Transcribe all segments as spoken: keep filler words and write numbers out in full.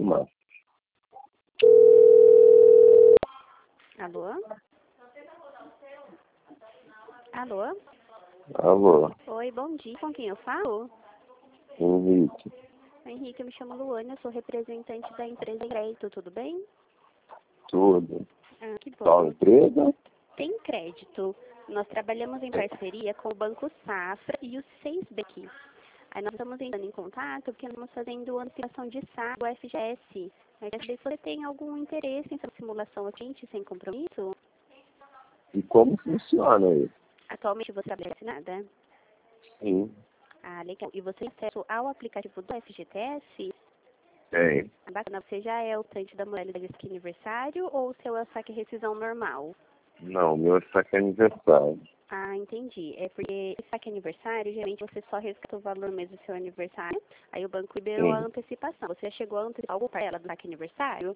Uma. Alô? Alô? Alô, Oi, bom dia. Com quem eu falo? Henrique. Henrique, eu me chamo Luana, eu sou representante da empresa Crédito, tudo bem? Tudo. Ah, que Qual bom. empresa? Tem crédito. Nós trabalhamos em parceria com o Banco Safra e o seis B aqui. Aí nós estamos entrando em contato porque nós estamos fazendo antecipação de S A C, o F G S. Mas se você tem algum interesse em fazer simulação ao cliente sem compromisso, E como funciona isso? atualmente você trabalha assinada? Sim, Ah, legal. E você tem acesso ao aplicativo do F G T S? tem. Bacana, você já é o utente da modalidade de aniversário ou o seu é o saque rescisão normal? Não, meu saque é aniversário. Ah, entendi. É porque esse saque aniversário, geralmente você só resgata o valor mesmo do seu aniversário, aí o banco liberou a Sim, antecipação. Você já chegou a antecipar alguma parcela do saque aniversário?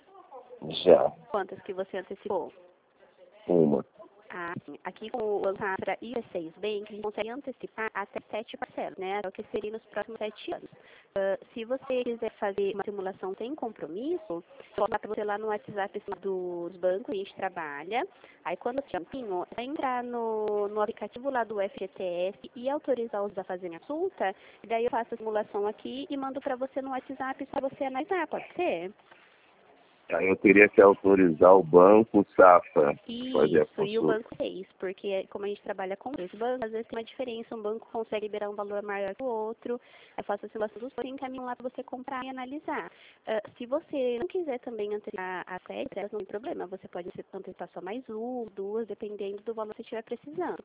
já. Quantas que você antecipou? Uma. Ah, sim. Aqui com o Banco Safra e o seis Bank, a gente consegue antecipar até sete parcelas, né? É o que seria nos próximos sete anos. Ah, se você quiser fazer uma simulação sem compromisso, eu vou para você lá no WhatsApp dos bancos, a gente trabalha. Aí quando tiver um tempinho, é entrar no, no aplicativo lá do F G T S e autorizar os a fazerem a consulta, e daí eu faço a simulação aqui e mando para você no WhatsApp para você analisar, pode ser? Aí eu teria que autorizar o banco Safra para fazer a Isso, e o consulta. banco fez, porque como a gente trabalha com dois bancos, às vezes tem uma diferença, um banco consegue liberar um valor maior que o outro, eu faço a simulação dos dois e encaminho lá para você comprar e analisar. Ah, se você não quiser também antecipar a série, não tem problema, você pode antecipar só mais uma, duas, dependendo do valor que você estiver precisando,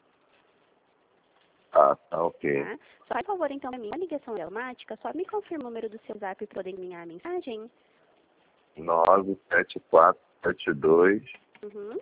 Ah, tá ok. tá? Só faz favor então, a minha ligação automática, só me confirma o número do seu zap para poder enviar a mensagem. Nove sete quatro sete dois Uhum.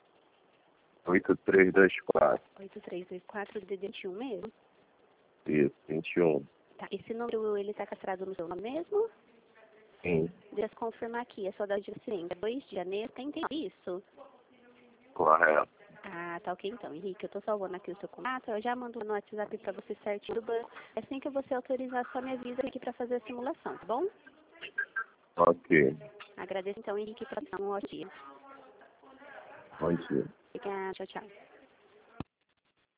oito três dois quatro. oito três dois quatro, D D vinte e um mesmo? Isso, vinte e um. Tá, esse número, ele tá castrado no seu nome mesmo? Sim, Deixa eu confirmar aqui, é só da de acidente. dois de janeiro, tem tempo isso? correto. Ah, tá ok então, Henrique. Eu tô salvando aqui o seu contato. Eu já mando no WhatsApp pra você certinho do banco. Assim que você autorizar, só me avisa aqui pra fazer a simulação, tá bom? Ok. Agradeço então, Henrique, pela atenção. Um ótimo dia. Bom dia. Obrigada, tchau, tchau.